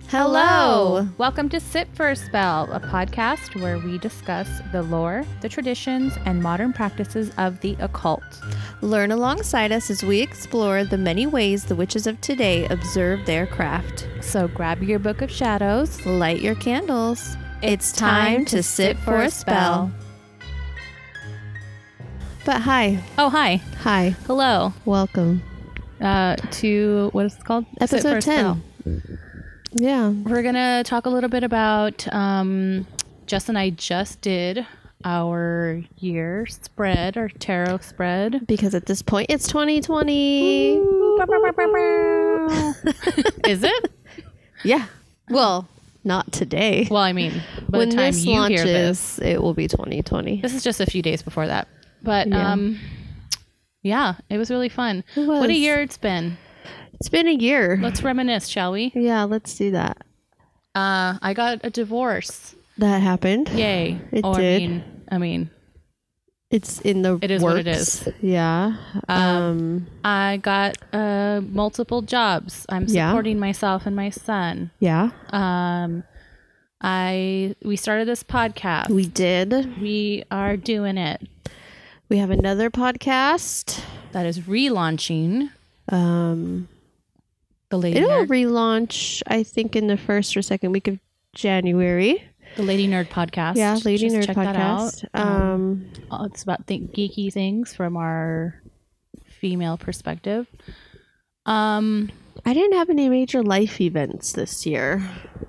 Hello! Welcome to Sit for a Spell, a podcast where we discuss the lore, the traditions, and modern practices of the occult. Learn alongside us as we explore the many ways the witches of today observe their craft. So grab your book of shadows, Light your candles. It's time to sit for a spell. But hi. Oh, hi. Hi. Hello. Welcome. To, what is it called? Sit for Episode a Spell. 10. Yeah. We're going to talk a little bit about, Jess and I just did our year spread, our tarot spread. Because at this point, it's 2020. Is it? Yeah. Well, not today. Well, I mean, by when the time this you launches, hear this, it will be 2020. this is just a few days before that. But, Yeah. yeah, it was really fun. It was. What a year it's been. It's been a year. Let's reminisce, shall we? Yeah, let's do that. I got a divorce. That happened. Yay. It Oh, did. I mean, It's in the It is works. what it is. Yeah. I got multiple jobs. I'm Yeah. supporting myself and my son. Yeah. We started this podcast. We did. We are doing it. We have another podcast. That is relaunching Um, the Lady it'll Nerd. relaunch, I think, in the first or second week of January. The Lady Nerd podcast. Yeah, Lady Just Nerd check that podcast. out. It's about geeky things from our female perspective. I didn't have any major life events this year.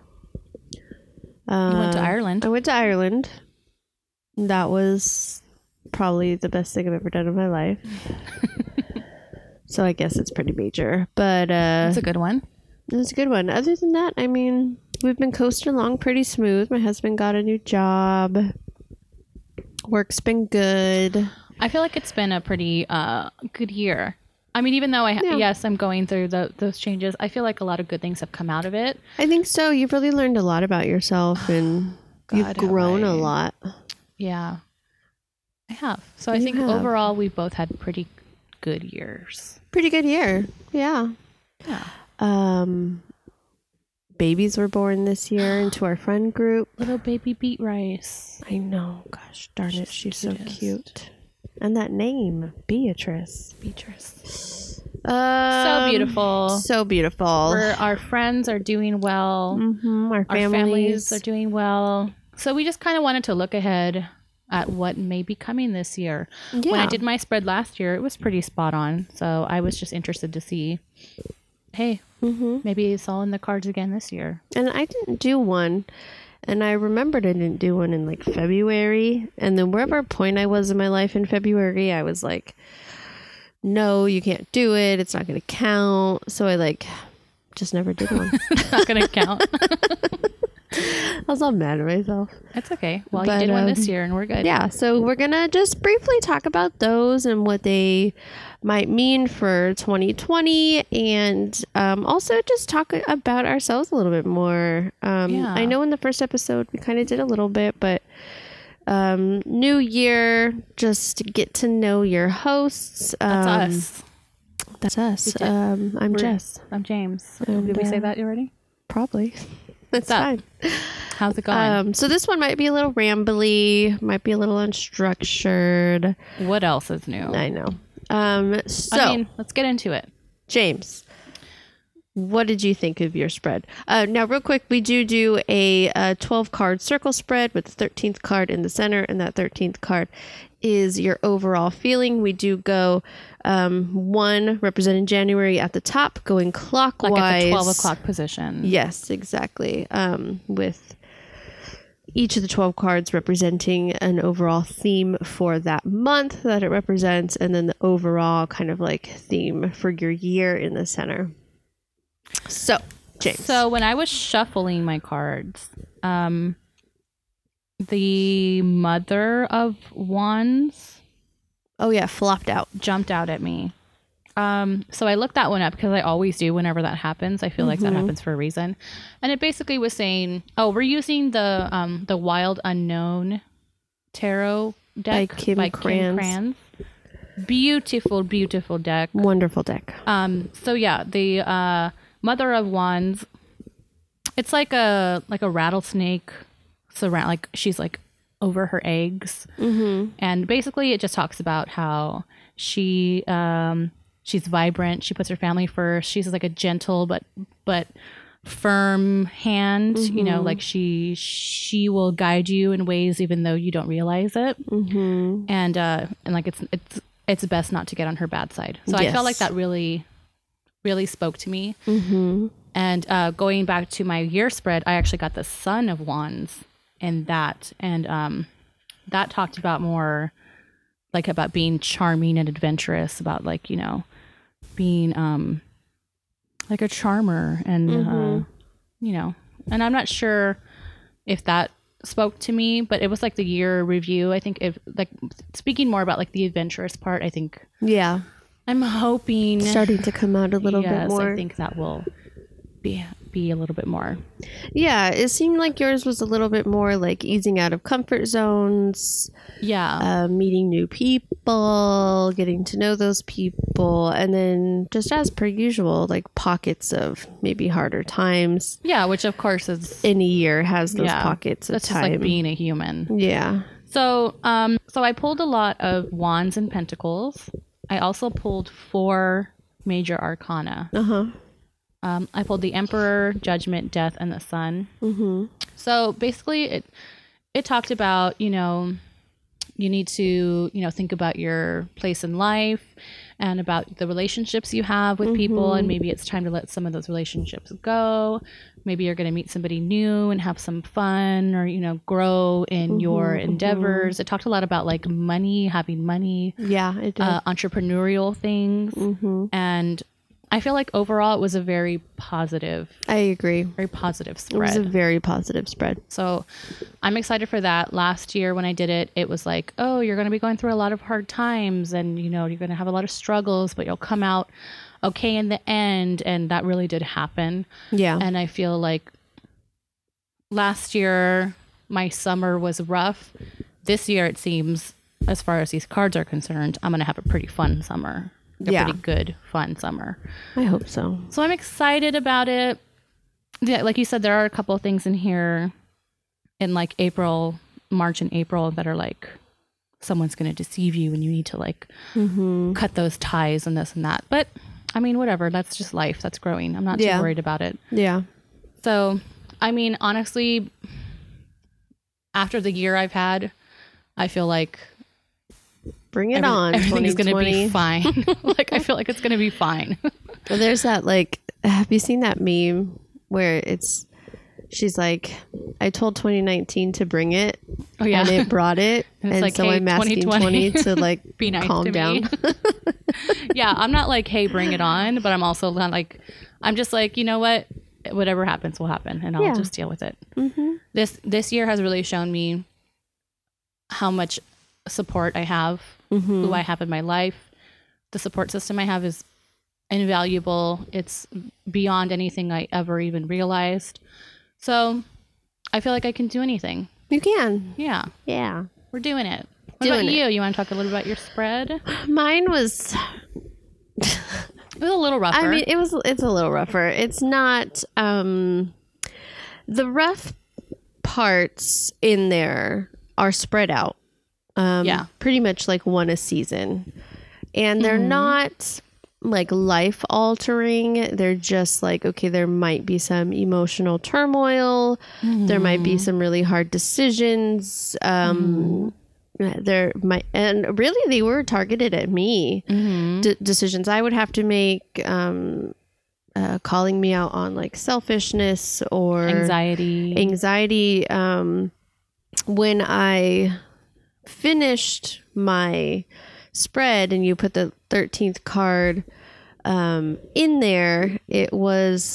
You went to Ireland. I went to Ireland. That was probably the best thing I've ever done in my life. So I guess it's pretty major. But That's a good one. it's a good one. Other than that, I mean, we've been coasting along pretty smooth. My husband got a new job. Work's been good. I feel like it's been a pretty good year. I mean, even though Yeah. yes, I'm going through those changes, I feel like a lot of good things have come out of it. I think so. You've really learned a lot about yourself and you've God, have grown I. a lot. Yeah, I have. So I You think have. overall we both had pretty good years. Pretty good year. Yeah. Yeah. Babies were born this year into our friend group. Little baby beet rice. I know. Gosh darn it. She's so cutest. cute. And that name, Beatrice. Beatrice. So So beautiful. So beautiful. Our friends are doing well. Mm-hmm. Our Our families families are doing well. So we just kind of wanted to look ahead at what may be coming this year. Yeah. When I did my spread last year, it was pretty spot on. So I was just interested to see, hey, maybe it's all in the cards again this year. And I didn't do one. And I remembered I didn't do one in like February. And then wherever point I was in my life in February, I was like, no, you can't do it. It's not going to count. So I just never did one. Not going to count. I was all mad at myself. That's okay. Well, But, you did one this year and we're good. Yeah. So we're going to just briefly talk about those and what they might mean for 2020 and also just talk about ourselves a little bit more. Yeah. I know in the first episode we kind of did a little bit, but new year, just get to know your hosts. That's us. That's us. We did. I'm Jess. I'm James. And, Did we say that already? Probably. That's up? fine. How's it going? So this one might be a little rambly, might be a little unstructured. What else is new? I know. So I mean, let's get into it. James, what did you think of your spread? Now, real quick, we do a 12-card circle spread with the 13th card in the center, and that 13th card is your overall feeling. We do go one representing January at the top, going clockwise. Like at the 12 o'clock position. Yes, exactly. With each of the 12 cards representing an overall theme for that month that it represents, and then the overall kind of like theme for your year in the center. So, James. So when I was shuffling my cards, the Mother of Wands Oh, yeah, flopped out. jumped out at me. So I looked that one up because I always do whenever that happens. I feel like that happens for a reason. And it basically was saying, oh, we're using the Wild Unknown tarot deck By Kim Kranz. Beautiful, beautiful deck. Wonderful deck. So yeah, the Mother of Wands it's like a rattlesnake surround, like she's like over her eggs. And basically it just talks about how she's vibrant, she puts her family first, she's like a gentle but firm hand, you know, like she will guide you in ways even though you don't realize it. And like it's best not to get on her bad side. So I felt like that really spoke to me. And going back to my year spread, I actually got the Son of Wands in that, and that talked about more like about being charming and adventurous, about like, you know, being like a charmer, and you know, and I'm not sure if that spoke to me, but it was like the year review. I think if like speaking more about like the adventurous part, I think I'm hoping starting to come out a little bit more. I think that will be a little bit more. Yeah, it seemed like yours was a little bit more like easing out of comfort zones. Meeting new people, getting to know those people, and then just as per usual, like pockets of maybe harder times. Yeah, which of course is any year has those pockets of that's time. Just like being a human. Yeah. So I pulled a lot of Wands and Pentacles. I also pulled 4 major arcana. I pulled the Emperor, Judgment, Death, and the Sun. So basically it talked about, you know, you need to, you know, think about your place in life and about the relationships you have with people. And maybe it's time to let some of those relationships go. Maybe you're going to meet somebody new and have some fun, or, you know, grow in your endeavors. It talked a lot about like money, having money. Yeah, it did. Entrepreneurial things. And I feel like overall it was a very positive. I agree. Very positive spread. It was a very positive spread. So I'm excited for that. Last year when I did it, it was like, oh, you're going to be going through a lot of hard times, and, you know, you're going to have a lot of struggles, but you'll come out okay in the end. And that really did happen. Yeah. And I feel like last year my summer was rough. This year it seems, as far as these cards are concerned, I'm going to have a pretty fun summer. Pretty good, fun summer. I hope so. So I'm excited about it. Yeah, like you said, there are a couple of things in here in like March and April that are like, someone's going to deceive you and you need to like cut those ties and this and that. But I mean, whatever. That's just life. That's growing. I'm not too worried about it. Yeah. So, I mean, honestly, after the year I've had, I feel like bring it on. Everything's going to be fine. Like, I feel like it's going to be fine. Well, there's that, like, have you seen that meme where she's like, I told 2019 to bring it. Oh, yeah. And it brought it. And like, so hey, I'm asking 2020 to like be nice, calm down. Yeah. I'm not like, hey, bring it on. But I'm also not like, I'm just like, you know what? Whatever happens will happen. And I'll just deal with it. This year has really shown me how much support I have, who I have in my life. The support system I have is invaluable. It's beyond anything I ever even realized. So I feel like I can do anything. You can. Yeah. Yeah. We're doing it. What about you? You want to talk a little about your spread? Mine was... it was a little rougher. I mean, it's a little rougher. It's not... the rough parts in there are spread out. Pretty much like one a season. And they're not like life altering. They're just like, okay, there might be some emotional turmoil. There might be some really hard decisions. There might, and really they were targeted at me. Decisions I would have to make, calling me out on like selfishness or anxiety. When I finished my spread and you put the 13th card in there, it was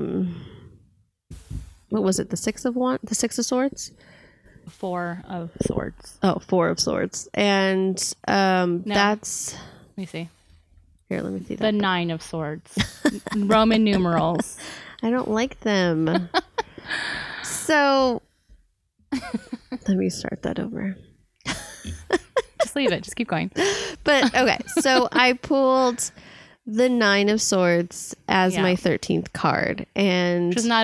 what was it, the Six of Swords? 4 of Swords. Oh, 4 of Swords. And that's, let me see. Here, let me see that. The 9 of Swords. Roman numerals. I don't like them. So let me start that over. Just leave it. Just keep going. But okay, so I pulled the 9 of Swords as my 13th card, and which is not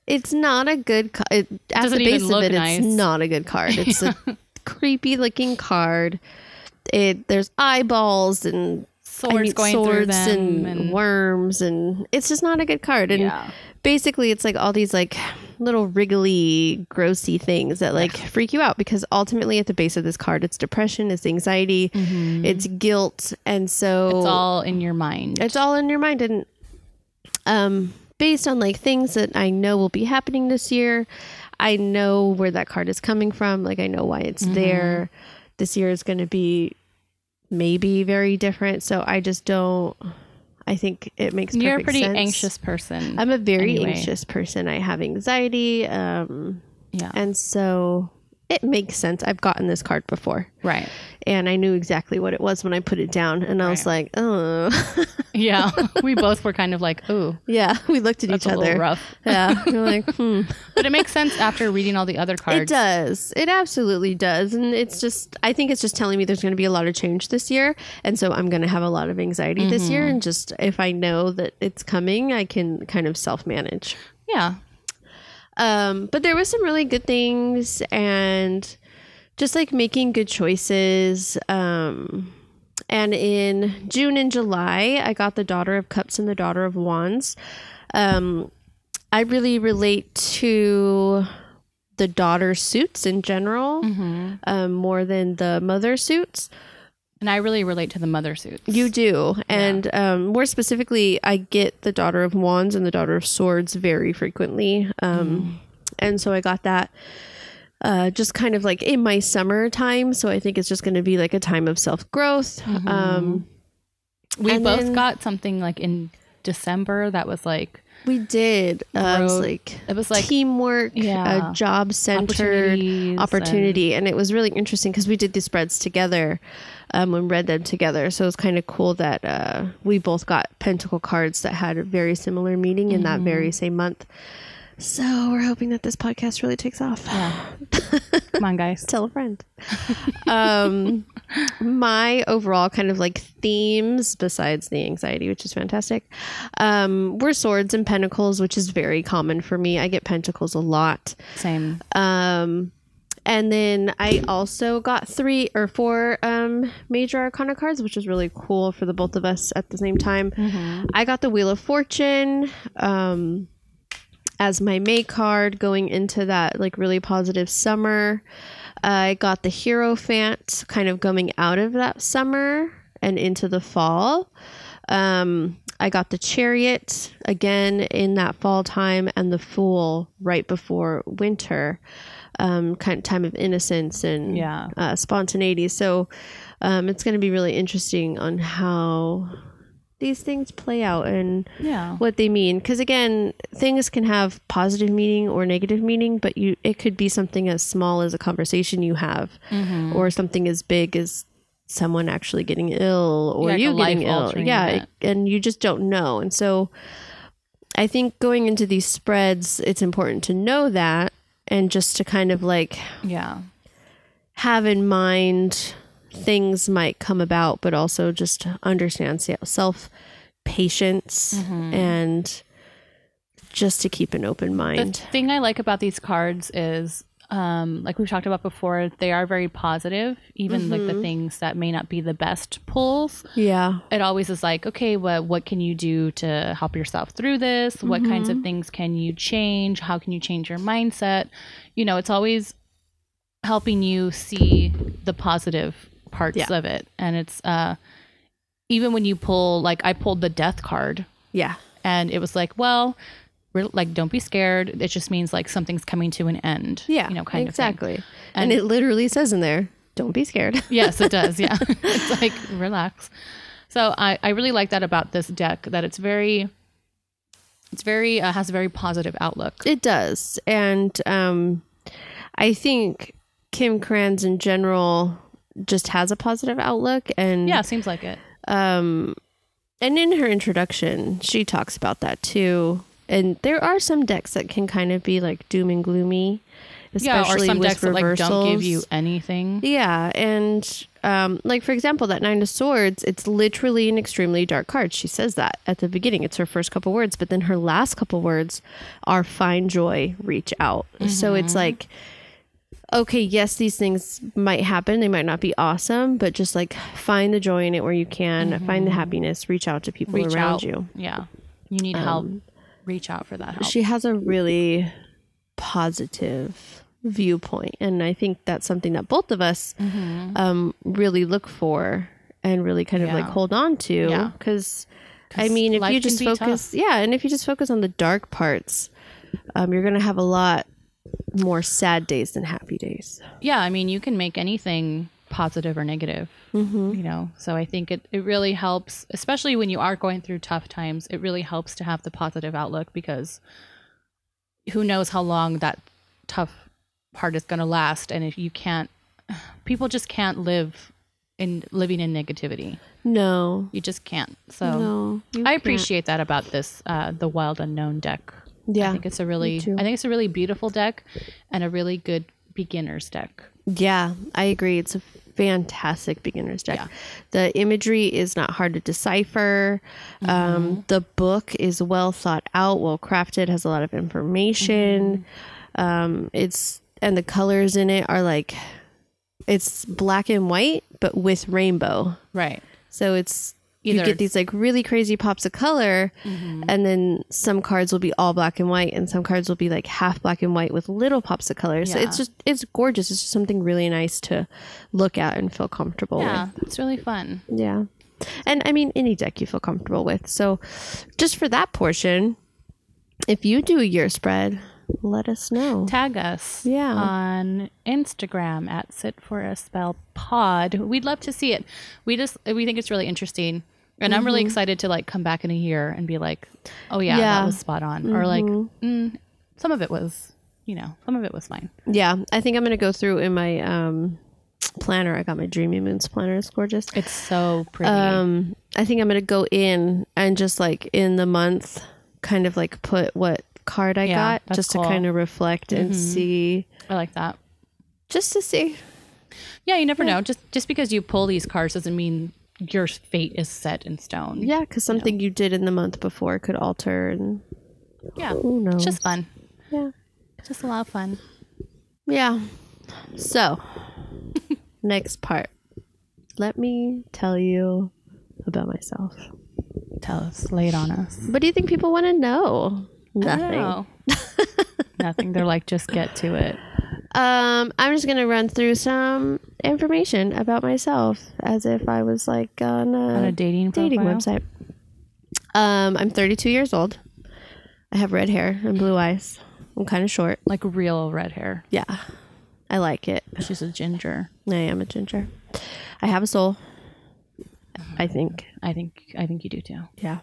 It's not a good card. At the doesn't base even of look it, nice. it's not a good card. It's a creepy looking card. There's eyeballs and Swords going through them and worms, and it's just not a good card. And basically it's like all these like little wriggly, grossy things that like freak you out, because ultimately at the base of this card, it's depression, it's anxiety, it's guilt. And so it's all in your mind. It's all in your mind. And based on like things that I know will be happening this year, I know where that card is coming from. Like I know why it's there. This year is going to be maybe very different. So I just don't, I think it makes perfect sense. You're a pretty anxious person. I'm a very anxious person. I have anxiety. And so it makes sense. I've gotten this card before. Right. And I knew exactly what it was when I put it down. And I was like, oh. Yeah. We both were kind of like, oh. Yeah. We looked at each other. A little rough. Yeah. We're like, But it makes sense after reading all the other cards. It does. It absolutely does. And it's just, I think it's just telling me there's going to be a lot of change this year. And so I'm going to have a lot of anxiety this year. And just, if I know that it's coming, I can kind of self-manage. Yeah. But there was some really good things, and just like making good choices. And in June and July, I got the Daughter of Cups and the Daughter of Wands. I really relate to the daughter suits in general, more than the mother suits. And I really relate to the mother suits. You do. And more specifically, I get the Daughter of Wands and the Daughter of Swords very frequently. And so I got that just kind of like in my summertime. So I think it's just going to be like a time of self-growth. We both got something like in December that was like... We did. It was like teamwork, job-centered opportunity. And it was really interesting because we did these spreads together and read them together. So it was kind of cool that we both got Pentacle cards that had a very similar meaning in that very same month. So we're hoping that this podcast really takes off. Yeah. Come on, guys. Tell a friend. My overall kind of like themes, besides the anxiety, which is fantastic, were swords and pentacles, which is very common for me. I get pentacles a lot. Same. And then I also got 3 or 4 major arcana cards, which was really cool for the both of us at the same time. I got the Wheel of Fortune as my May card going into that like really positive summer. I got the Hierophant kind of going out of that summer and into the fall. I got the Chariot again in that fall time, and the Fool right before winter, kind of time of innocence and spontaneity. So it's going to be really interesting on how these things play out and what they mean. Because again, things can have positive meaning or negative meaning, but it could be something as small as a conversation you have, or something as big as someone actually getting ill or you getting ill. And you just don't know. And so I think going into these spreads, it's important to know that, and just to kind of like have in mind things might come about, but also just understand self-patience and just to keep an open mind. The thing I like about these cards is, like we've talked about before, they are very positive, even like the things that may not be the best pulls. Yeah. It always is like, okay, what can you do to help yourself through this? What kinds of things can you change? How can you change your mindset? You know, it's always helping you see the positive parts of it. And it's even when you pull, like I pulled the Death card, and it was like, well, like, don't be scared, it just means like something's coming to an end, you know, kind of thing. And it literally says in there, don't be scared. Yes, it does. It's like, relax. So I really like that about this deck, that it's very has a very positive outlook. It does. And I think Kim Krans in general just has a positive outlook, and seems like it. And in her introduction, she talks about that too. And there are some decks that can kind of be like doom and gloomy especially or some with decks that like don't give you anything. Yeah, and like for example, that Nine of Swords, it's literally an extremely dark card. She says that at the beginning. It's her first couple words, but then her last couple words are find joy, reach out. So it's like, okay, yes, these things might happen. They might not be awesome, but just like find the joy in it where you can, find the happiness, reach out to people around you. Yeah. You need help. Reach out for that help. She has a really positive viewpoint, and I think that's something that both of us really look for and really kind of like hold on to, because I mean, if you just focus and if you just focus on the dark parts, you're gonna have a lot more sad days than happy days. I mean, you can make anything positive or negative, you know, so I think it really helps, especially when you are going through tough times. It really helps to have the positive outlook, because who knows how long that tough part is going to last. And if you can't, people just can't living in negativity. No, you just can't. So I appreciate that about this, the Wild Unknown deck. Yeah, I think it's a really beautiful deck and a really good beginner's deck. Yeah, I agree. It's a fantastic beginner's deck. Yeah. The imagery is not hard to decipher. The book is well thought out, well crafted, has a lot of information. And the colors in it are like, it's black and white, but with rainbow. Right. So you get these like really crazy pops of color, and then some cards will be all black and white, and some cards will be like half black and white with little pops of color. So it's gorgeous. It's just something really nice to look at and feel comfortable with. Yeah, it's really fun. Yeah. And I mean, any deck you feel comfortable with. So just for that portion, if you do a year spread, let us know. Tag us on Instagram at Sit for a Spell Pod. We'd love to see it. We think it's really interesting. And I'm really excited to like come back in a year and be like, oh yeah. That was spot on. Or like, some of it was, some of it was fine. Yeah. I think I'm going to go through in my planner. I got my Dreamy Moons planner. It's gorgeous. It's so pretty. I think I'm going to go in and just like in the month kind of like put what card I got just cool. to kind of reflect and see. I like that. Just to see. Yeah, you never know. Just because you pull these cards doesn't mean your fate is set in stone. Yeah, because something you did in the month before could alter, and who knows? It's just fun. Yeah, just a lot of fun. Yeah. So, next part. Let me tell you about myself. Tell us. Lay it on us. What do you think people want to know? Nothing. Nothing. They're like, just get to it. I'm just going to run through some information about myself as if I was like on a dating website. I'm 32 years old. I have red hair and blue eyes. I'm kind of short. Like real red hair. Yeah. I like it. She's a ginger. I am a ginger. I have a soul. I think you do too. Yeah.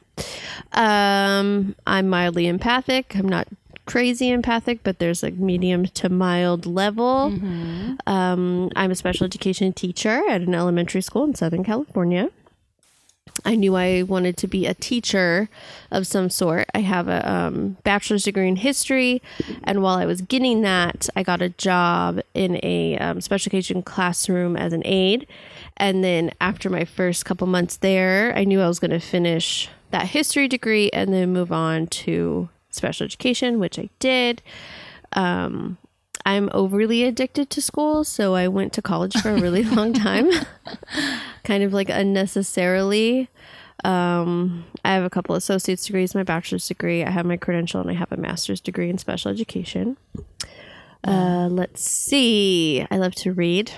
I'm mildly empathic. I'm not crazy empathic, but there's like medium to mild level. I'm a special education teacher at an elementary school in Southern California. I knew I wanted to be a teacher of some sort. I have a bachelor's degree in history, and while I was getting that, I got a job in a special education classroom as an aide. And then after my first couple months there, I knew I was going to finish that history degree and then move on to special education, which I did. I'm overly addicted to school, so I went to college for a really long time, kind of like unnecessarily. I have a couple associate's degrees, my bachelor's degree, I have my credential, and I have a master's degree in special education. Let's see. I love to read,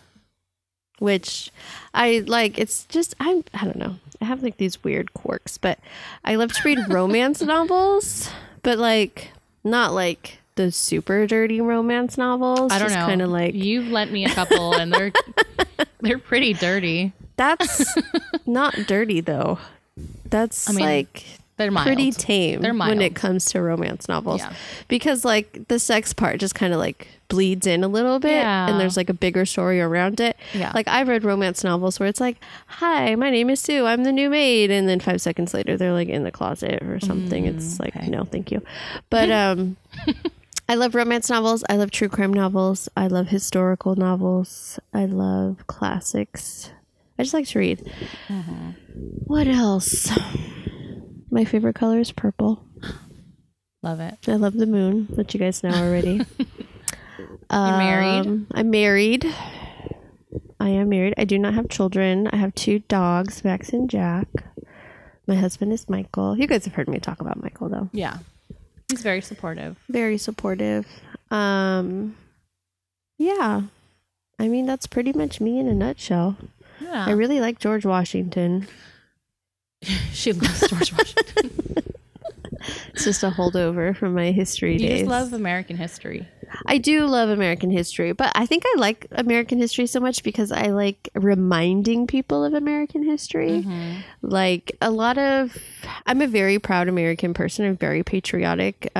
which I like. It's just, I don't know. I have like these weird quirks, but I love to read romance novels, but like not like the super dirty romance novels. I don't know. Kind of like, you've lent me a couple, and they're pretty dirty. That's not dirty though. That's like they're mild. Pretty tame. They're mild when it comes to romance novels, because like the sex part just kind of like bleeds in a little bit, and there's like a bigger story around it. Yeah. Like I've read romance novels where it's like, "Hi, my name is Sue. I'm the new maid," and then 5 seconds later they're like in the closet or something. It's like, no, thank you. But I love romance novels. I love true crime novels. I love historical novels. I love classics. I just like to read. What else? My favorite color is purple. Love it. I love the moon, which you guys know already. You're married? I'm married. I am married. I do not have children. I have 2 dogs, Max and Jack. My husband is Michael. You guys have heard me talk about Michael, though. Yeah. He's very supportive. Very supportive. Yeah. I mean, that's pretty much me in a nutshell. Yeah. I really like George Washington. She loves George Washington. It's just a holdover from my history days. You just love American history. I do love American history, but I think I like American history so much because I like reminding people of American history. Like I'm a very proud American person. I'm very patriotic.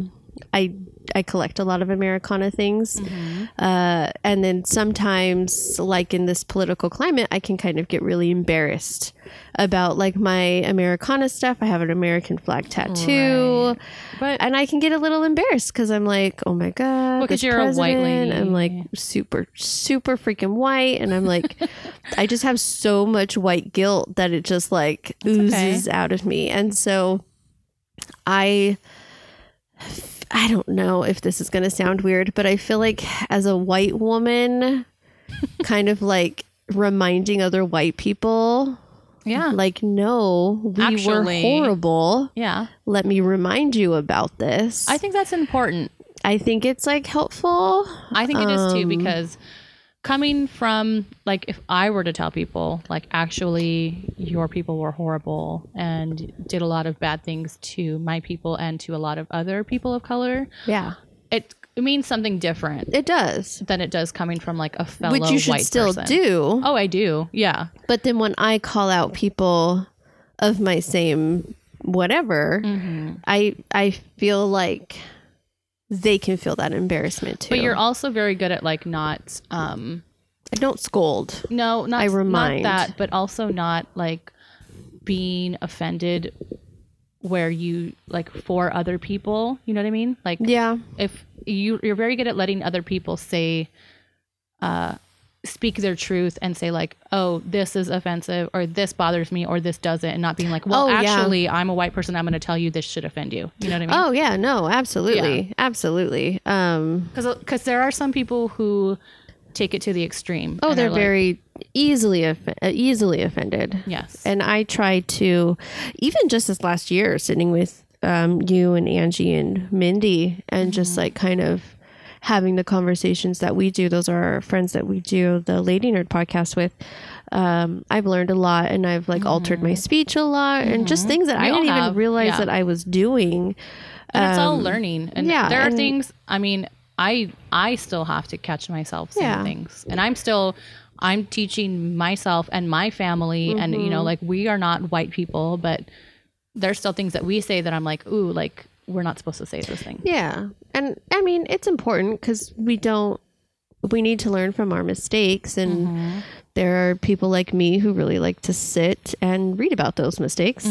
I collect a lot of Americana things. And then sometimes, like in this political climate, I can kind of get really embarrassed about like my Americana stuff. I have an American flag tattoo, and I can get a little embarrassed because I'm like, oh my God, because you're a white lady. I'm like super, super freaking white. And I'm like, I just have so much white guilt that it just like oozes out of me. And so I don't know if this is going to sound weird, but I feel like as a white woman, kind of like reminding other white people, like, no, we were horrible. Yeah. Let me remind you about this. I think that's important. I think it's like helpful. I think it is too, because coming from, like, if I were to tell people, like, actually, your people were horrible and did a lot of bad things to my people and to a lot of other people of color. Yeah. It means something different. It does. Than it does coming from, like, a fellow white person. Which you should still do. Oh, I do. Yeah. But then when I call out people of my same whatever, I feel like they can feel that embarrassment too. But you're also very good at like not I don't scold. No, not I remind. Not that, but also not like being offended where you like for other people, you know what I mean? Like if you're very good at letting other people say speak their truth and say like, oh, this is offensive or this bothers me or this doesn't, and not being like, well, actually I'm a white person, I'm going to tell you this should offend you. You know what I mean? Oh yeah, no, absolutely. Absolutely. Cause there are some people who take it to the extreme. Oh, they're very easily offended. Yes. And I try to, even just this last year, sitting with you and Angie and Mindy and just like kind of having the conversations that we do. Those are our friends that we do the Lady Nerd podcast with. I've learned a lot, and I've like altered my speech a lot, and just things that I didn't even realize that I was doing. And it's all learning. And there are things, I mean, I still have to catch myself saying things, and I'm teaching myself and my family and, you know, like we are not white people, but there's still things that we say that I'm like, ooh, like we're not supposed to say those things. Yeah. And I mean, it's important because we need to learn from our mistakes. And there are people like me who really like to sit and read about those mistakes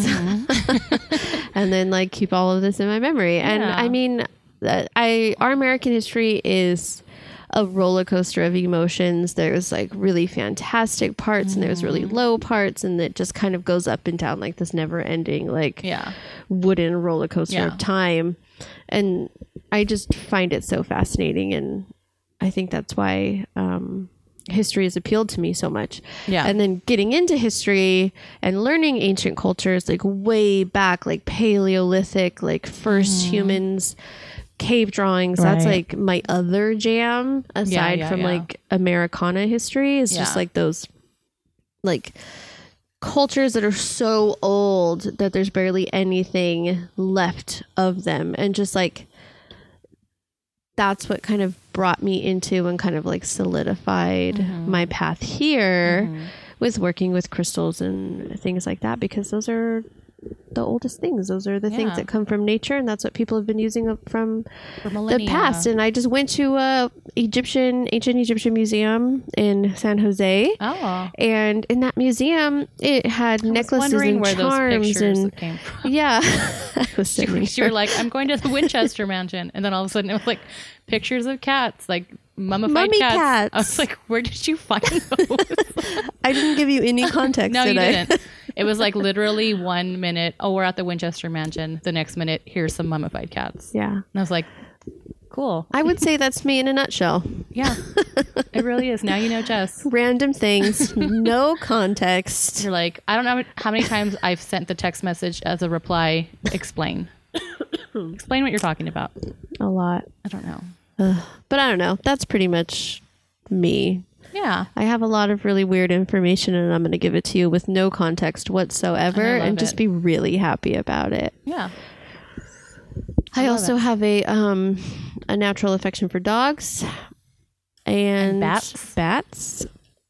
and then like keep all of this in my memory. And I mean, our American history is a roller coaster of emotions. There's like really fantastic parts and there's really low parts, and it just kind of goes up and down like this never ending, like wooden roller coaster of time. And I just find it so fascinating. And I think that's why history has appealed to me so much. Yeah. And then getting into history and learning ancient cultures, like way back, like Paleolithic, like first humans, cave drawings, that's like my other jam aside from like Americana history is just like those like cultures that are so old that there's barely anything left of them, and just like that's what kind of brought me into and kind of like solidified my path here with working with crystals and things like that, because those are the oldest things. Those are the things Yeah. that come from nature, and that's what people have been using from For the millennia. past. And I just went to a ancient Egyptian museum in San Jose. Oh. And in that museum, it had necklaces wondering and where those charms pictures and came from. yeah. I was sitting You were like, I'm going to the Winchester Mansion. And then all of a sudden it was like pictures of cats, like mummified Mummy cats. cats. I was like, where did you find those? I didn't give you any context. No, did you I? didn't. It was like literally 1 minute, oh, we're at the Winchester Mansion. The next minute, here's some mummified cats. Yeah. And I was like, cool. I would say that's me in a nutshell. Yeah, it really is. Now you know Jess. Random things, no context. You're like, I don't know how many times I've sent the text message as a reply, explain. Explain what you're talking about. A lot. I don't know. But I don't know. That's pretty much me. Yeah. I have a lot of really weird information and I'm going to give it to you with no context whatsoever I love and just it. be really happy about it. Yeah. I love also have a natural affection for dogs and bats.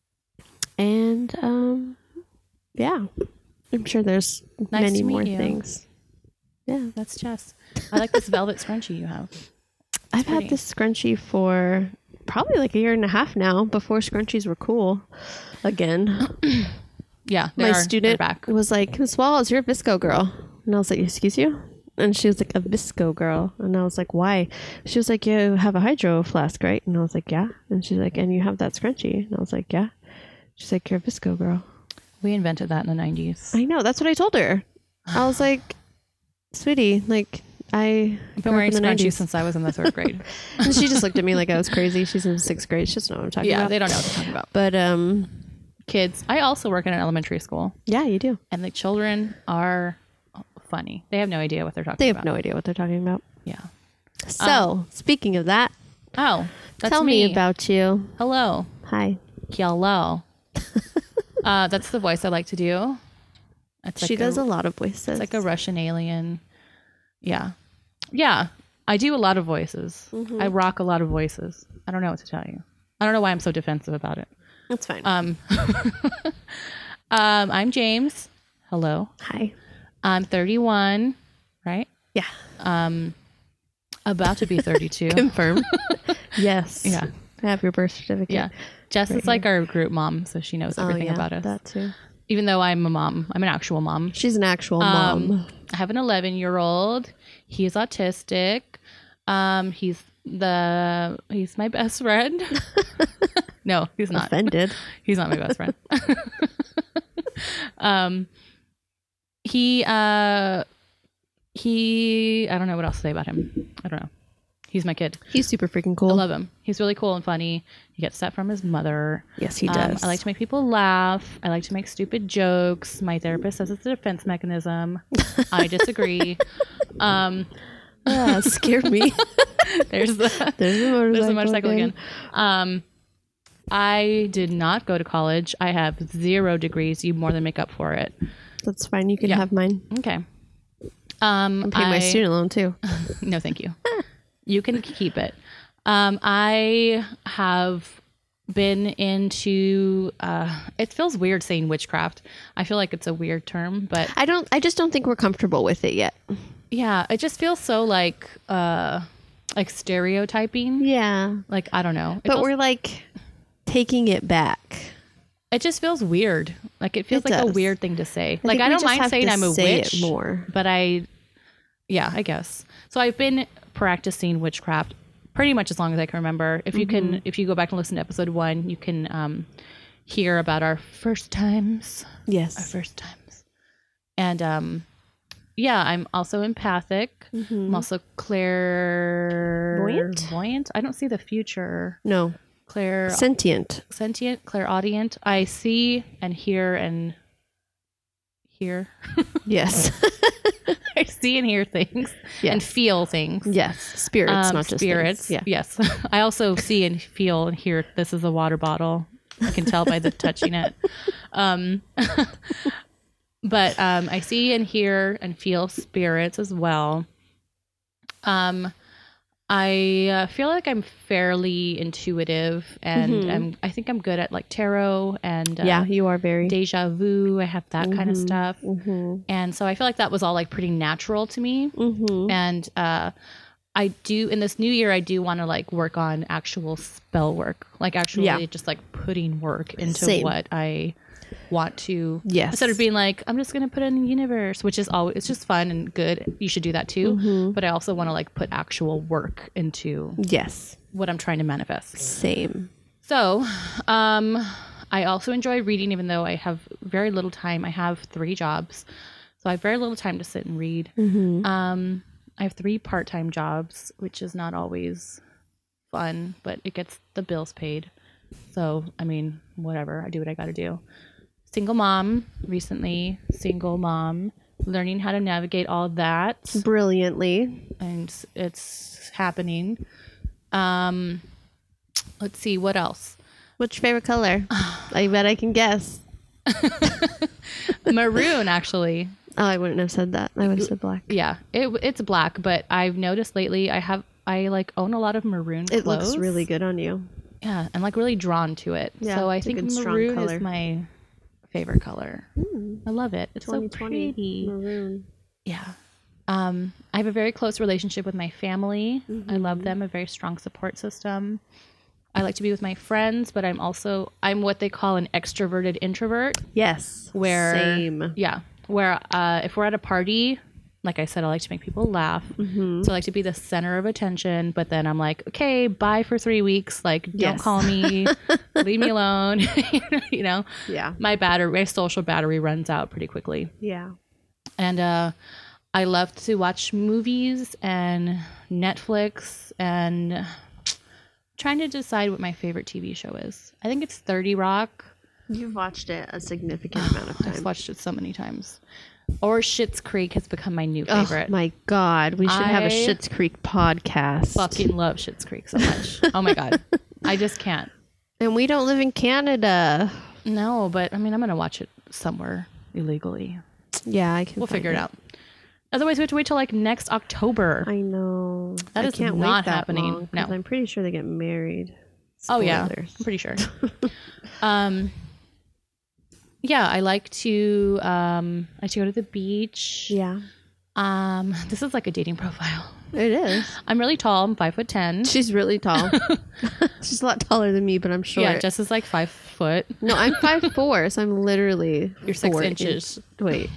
And yeah. I'm sure there's Nice many to meet more you. things. Yeah. That's Jess. I like this velvet scrunchie you have. I've pretty. had this scrunchie for probably like a year and a half now, before scrunchies were cool again. Yeah. My they're student back. was like, Miss Walls, you're a Visco girl. And I was like, excuse you? And she was like, a Visco girl. And I was like, why? She was like, you have a hydro flask, right? And I was like, yeah. And she's like, and you have that scrunchie. And I was like, yeah. She's like, you're a Visco girl. We invented that in the 90s. I know. That's what I told her. I was like, sweetie, like, I've been wearing scrunchies since I was in the 3rd grade. And she just looked at me like I was crazy. She's in 6th grade. She doesn't know what I'm talking Yeah, about. they don't know what they're talking about. But Kids. I also work in an elementary school, yeah, you do. and the children are funny. They have no idea what they're talking They about. have no idea what they're talking about. Yeah. So, speaking of that, Oh, that's tell me about you. Hello. Hi. Hello. That's the voice I like to do. It's She does a lot of voices. It's like a Russian alien. Yeah. Yeah. I do a lot of voices. Mm-hmm. I rock a lot of voices. I don't know what to tell you. I don't know why I'm so defensive about it. That's fine. I'm James. Hello. Hi. I'm 31, right? Yeah. About to be 32. Confirm. Yes. Yeah. I have your birth certificate. Yeah. Jess is like our group mom, so she knows Oh, everything yeah, about us. that too. Even though I'm a mom. I'm an actual mom. She's an actual mom. I have an 11-year-old. He's autistic. He's my best friend. No, he's not. Offended. He's not my best friend. He I don't know what else to say about him. I don't know. He's my kid. He's super freaking cool. I love him. He's really cool and funny. He gets that from his mother. Yes, he does. I like to make people laugh. I like to make stupid jokes. My therapist says it's a defense mechanism. I disagree. Scared me. There's the There's a motorcycle again. I did not go to college. I have 0 degrees. You more than make up for it. That's fine. You can Yeah. have mine. Okay. I'm paying my student loan too. No, thank you. You can keep it. I have been into, it feels weird saying witchcraft. I feel like it's a weird term, but I just don't think we're comfortable with it yet. yeah, it just feels so like stereotyping. Yeah. Like, I don't know. But we're like taking it back. It just feels weird. Like, it feels It like a does. weird thing to say. I Like, think I we don't just mind have saying to I'm a say witch it more. but I guess. So I've been practicing witchcraft pretty much as long as I can remember. If you can, if you go back and listen to episode 1, you can hear about our first times. Yes. And yeah, I'm also empathic. I'm also clairvoyant. I don't see the future. No. Sentient. Sentient, clairaudient. I see and hear and hear. Yes. I see and hear things and feel things. Yes. Spirits, not just spirits. things. Yeah. Yes. I also see and feel and hear. This is a water bottle. I can tell by the touching it. But I see and hear and feel spirits as well. I feel like I'm fairly intuitive, and Mm-hmm. I think I'm good at like tarot and Yeah, you are very. deja vu. I have that kind of stuff. Mm-hmm. And so I feel like that was all like pretty natural to me. Mm-hmm. And I do, in this new year, I do want to like work on actual spell work, like actually Yeah. just like putting work into Same. what I want to. Yes. Instead of being like, I'm just going to put it in the universe, which is always, it's just fun and good. You should do that too. Mm-hmm. But I also want to like put actual work into Yes. what I'm trying to manifest. Same. So, I also enjoy reading, even though I have very little time. I have 3 jobs, so I have very little time to sit and read. Mm-hmm. I have 3 part-time jobs, which is not always fun, but it gets the bills paid. So, I mean, whatever. I do what I got to do. Single mom, recently single mom, learning how to navigate all that, Brilliantly. and it's happening. Let's see, what else? What's your favorite color? I bet I can guess. Maroon, actually. Oh, I wouldn't have said that. I would have said black. Yeah, it's black, but I've noticed lately I like own a lot of maroon It clothes. looks really good on you. Yeah, and like really drawn to it. Yeah, So I it's a think good, strong maroon color. is my favorite color. I love it. It's so 2020 pretty. maroon. Yeah. I have a very close relationship with my family. I love them, a very strong support system. I like to be with my friends, but I'm what they call an extroverted introvert. Yes. Where Same. Yeah, where if we're at a party, like I said, I like to make people laugh. So I like to be the center of attention, but then I'm like, okay, bye for 3 weeks. Like, don't Yes. call me, leave me alone. You know, Yeah. my social battery runs out pretty quickly. Yeah. And I love to watch movies and Netflix, and trying to decide what my favorite TV show is. I think it's 30 Rock. You've watched it a significant amount of I've time. watched it so many times. Or Schitt's Creek has become my new Oh favorite. my God. We should have a I Schitt's Creek podcast. Fucking love Schitt's Creek so much. Oh my God. I just can't. And we don't live in Canada. No, but I mean, I'm going to watch it somewhere illegally. Yeah, I can. We'll find figure it out. Otherwise, we have to wait till like next October. I know. That I is can't not wait that happening. long, 'cause No. I'm pretty sure they get married. Oh yeah, Spoilers. I'm pretty sure. Yeah, I like to go to the beach. Yeah. This is like a dating profile. It is. I'm really tall. I'm 5'10". She's really tall. She's a lot taller than me, but I'm short. Yeah, Jess is like 5 foot. No, I'm 5'4", so I'm literally You're 6 4 inches. Wait.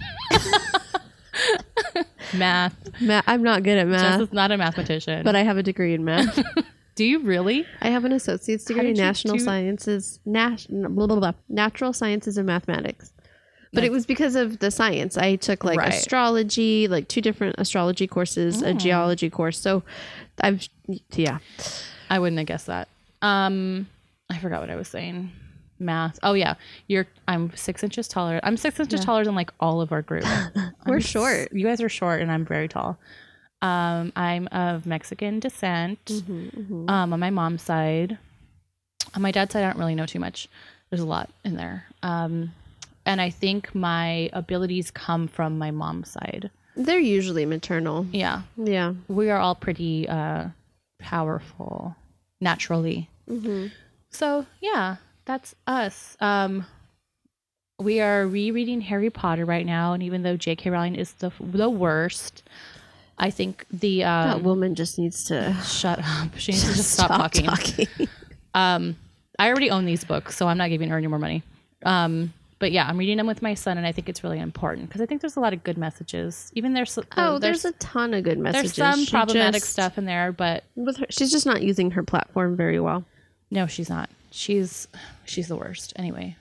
Math. I'm not good at Jess math, is not a mathematician. but I have a degree in math. do you really? I have an associate's degree in did you national do- sciences, blah, blah, blah, natural sciences and mathematics. But it was because of the science. I took like Right. astrology, like 2 different astrology courses, a geology course. So yeah. I wouldn't have guessed that. I forgot what I was saying. Math. Oh yeah, I'm 6 inches taller. I'm 6 inches taller than like all of our group. We're short. You guys are short, and I'm very tall. I'm of Mexican descent. On my mom's side. On my dad's side, I don't really know too much. There's a lot in there. And I think my abilities come from my mom's side. They're usually maternal. Yeah, Yeah. we are all pretty powerful naturally. So yeah, that's us. We are rereading Harry Potter right now, and even though J.K. Rowling is the worst, I think the That woman just needs to shut up. She needs to just stop talking. I already own these books, so I'm not giving her any more money. But yeah, I'm reading them with my son, and I think it's really important because I think there's a lot of good messages. Even there's a ton of good messages. there's some She problematic just- stuff in there, but with her. She's just not using her platform very well. no, she's not. She's the worst. Anyway,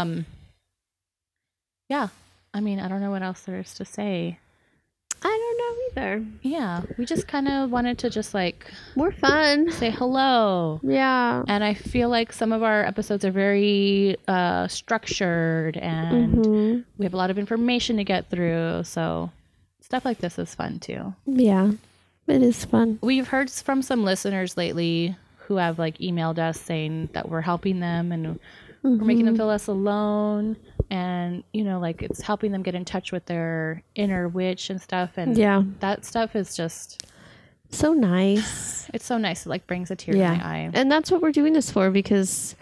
yeah. I mean, I don't know what else there is to say. I don't know either. Yeah, we just kind of wanted to just like We're fun. say hello. Yeah. And I feel like some of our episodes are very structured, and we have a lot of information to get through. So stuff like this is fun too. Yeah. It is fun. We've heard from some listeners lately who have like emailed us saying that we're helping them and we're making them feel less alone. And, you know, like it's helping them get in touch with their inner witch and stuff. And Yeah. that stuff is just So nice. It's so nice. It like brings a tear to my eye. And that's what we're doing this for, because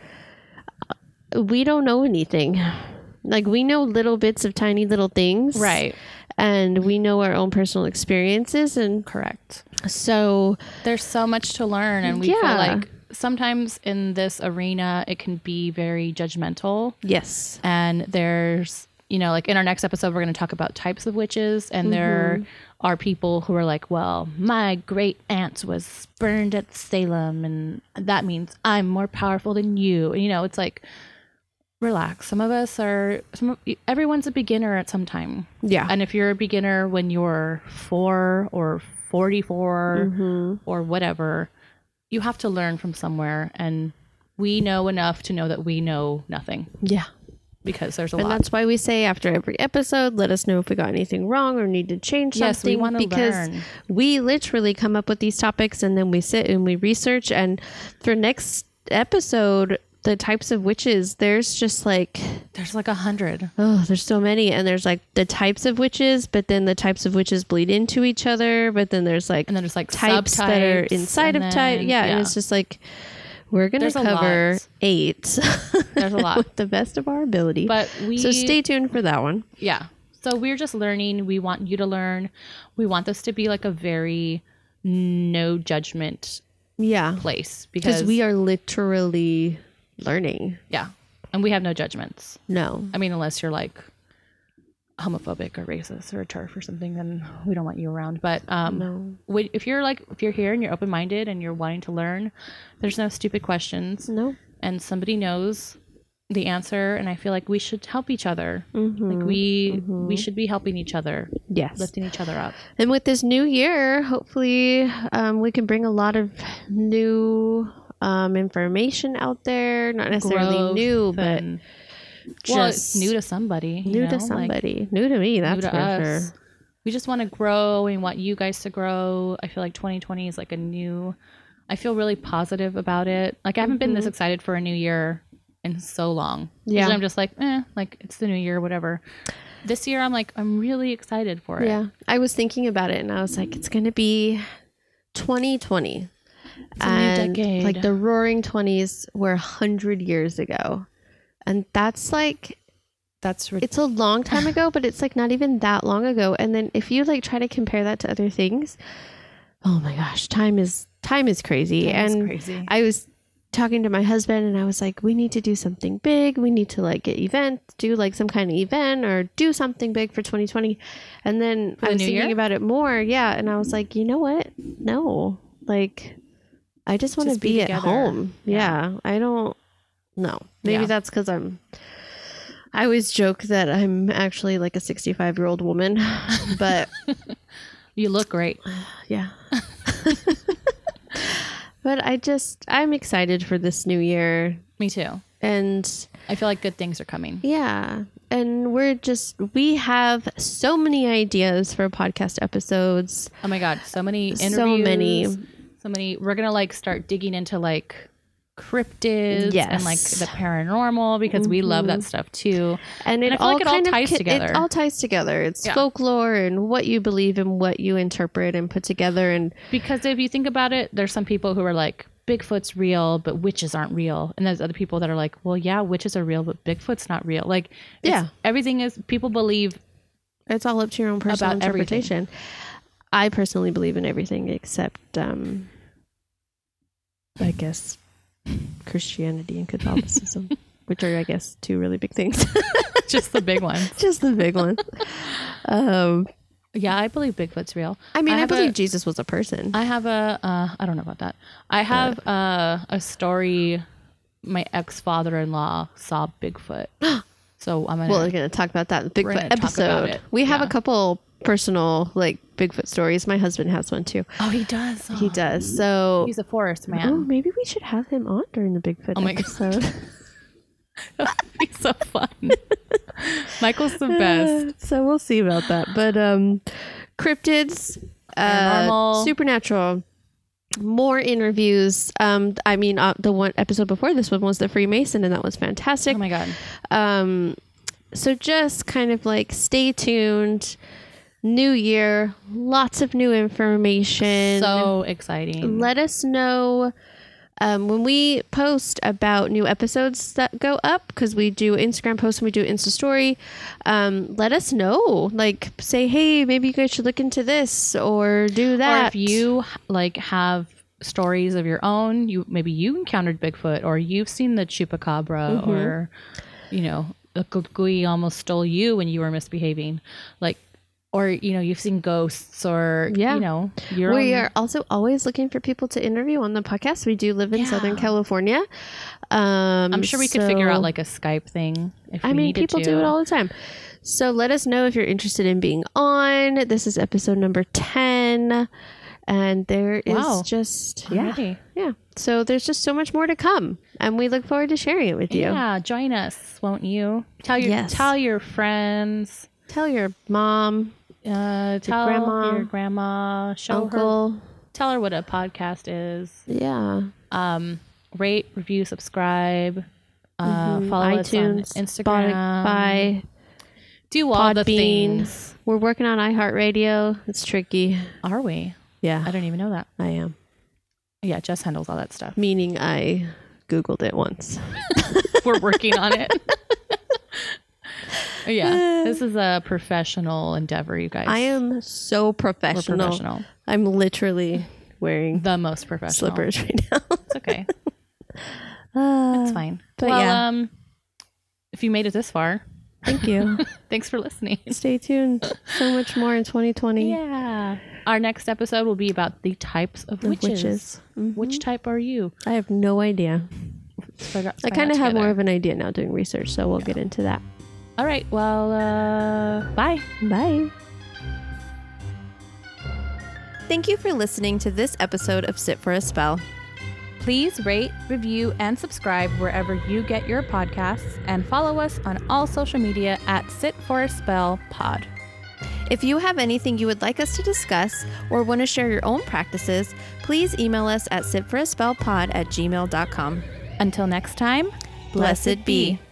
we don't know anything. Like, we know little bits of tiny little things. Right. And we know our own personal experiences. And correct. So there's so much to learn. And we feel like sometimes in this arena, it can be very judgmental. Yes. And there's, you know, like in our next episode, we're going to talk about types of witches. And there are people who are like, well, my great aunt was burned at Salem, and that means I'm more powerful than you. And, you know, it's like, relax. Some of us are, everyone's a beginner at some time. Yeah. And if you're a beginner when you're 4 or 44 or whatever, you have to learn from somewhere. And we know enough to know that we know nothing. Yeah. Because there's a lot. And that's why we say after every episode, let us know if we got anything wrong or need to change something. Yes, we want to because learn. We literally come up with these topics and then we sit and we research. And for next episode, the types of witches, there's like 100. Oh, there's so many. And there's like the types of witches, but then the types of witches bleed into each other. But then there's like, and then there's like types that are inside of type. Yeah, and it's just like, we're going to cover 8. There's a lot. With the best of our ability. But so stay tuned for that one. Yeah. So we're just learning. We want you to learn. We want this to be like a very no judgment place. Because we are literally learning. Yeah. And we have no judgments. No. I mean, unless you're like homophobic or racist or a TERF or something, then we don't want you around. But no. If you're here and you're open-minded and you're wanting to learn, there's no stupid questions. No. And somebody knows the answer, and I feel like we should help each other. Like we should be helping each other. Yes. Lifting each other up. And with this new year, hopefully we can bring a lot of new information out there. Not necessarily Growth new, but it's new to somebody. New to somebody. Like, new to me, that's for us. sure. We just want to grow and want you guys to grow. I feel like 2020 is like I feel really positive about it. Like I haven't been this excited for a new year in so long. Yeah. Usually I'm just like, like it's the new year, whatever. This year I'm really excited for it. Yeah. I was thinking about it and I was like, it's going to be 2020. It's a new decade. Like the roaring 20s were 100 years ago. And that's like, it's a long time ago, but it's like not even that long ago. And then if you like try to compare that to other things, oh my gosh, time is crazy. I was talking to my husband and I was like, we need to do something big. We need to like do like some kind of event or do something big for 2020. And then I was thinking about it more. Yeah. And I was like, you know what? No, like I just want to be at home. Yeah. I don't know. Maybe that's because I always joke that I'm actually like a 65-year-old woman, but you look great. Yeah. But I'm excited for this new year. Me too. And I feel like good things are coming. Yeah. And we have so many ideas for podcast episodes. Oh my God. So many interviews. So many. We're going to like start digging into like cryptids and like the paranormal because we love that stuff too. And it all ties together. It all ties together. It's folklore and what you believe and what you interpret and put together. And because if you think about it, there's some people who are like, Bigfoot's real, but witches aren't real. And there's other people that are like, well, yeah, witches are real, but Bigfoot's not real. Like, everything is, people believe. It's all up to your own personal interpretation. Everything. I personally believe in everything except, I guess, Christianity and Catholicism, which are, I guess, two really big things. Just the big ones. Just the big ones. Yeah, I believe Bigfoot's real. I mean, I believe Jesus was a person. I have I don't know about that. I have a story. My ex-father-in-law saw Bigfoot. So we're going to talk about that in the Bigfoot episode. We have a couple personal, like, Bigfoot stories. My husband has one too. Oh, he does? He does. So he's a forest man. Oh, maybe we should have him on during the Bigfoot episode. That'd be so fun. Michael's the best. So we'll see about that. But cryptids, supernatural, more interviews. I mean, the one episode before this one was the Freemason, and that was fantastic. Oh my God. So just kind of like stay tuned. New year, lots of new information. So exciting. Let us know when we post about new episodes that go up, because we do Instagram posts and we do Insta story. Let us know. Like, say, hey, maybe you guys should look into this or do that. Or if you like have stories of your own, maybe you encountered Bigfoot, or you've seen the chupacabra, or a kukui almost stole you when you were misbehaving, or you've seen ghosts, or we are also always looking for people to interview on the podcast. We do live in Southern California. I'm sure we could figure out like a Skype thing if we needed people to. do it all the time. So let us know if you're interested in being on. This is episode number 10. And there is just, So there's just so much more to come. And we look forward to sharing it with you. Yeah, join us, won't you? Tell your friends. Tell your mom. Tell your grandma. Show uncle. her. Tell her what a podcast is. Yeah. Rate, review, subscribe. Follow iTunes, us on Instagram. Spotify. Do all the things. We're working on iHeartRadio. It's tricky. Are we? Yeah. I don't even know that. I am. Yeah, Jess handles all that stuff. Meaning I Googled it once. We're working on it. Yeah. This is a professional endeavor, you guys. I am so professional. We're professional. I'm literally wearing the most professional slippers right now. It's okay. It's fine. But if you made it this far, thank you. Thanks for listening. Stay tuned. So much more in 2020. Yeah. Our next episode will be about the types of witches. Which type are you? I have no idea. I kind of have more of an idea now doing research, so we'll get into that. All right. Well, bye. Bye. Thank you for listening to this episode of Sit for a Spell. Please rate, review, and subscribe wherever you get your podcasts, and follow us on all social media at Sit for a Spell Pod. If you have anything you would like us to discuss or want to share your own practices, please email us at sitforaspellpod@gmail.com. Until next time, blessed be.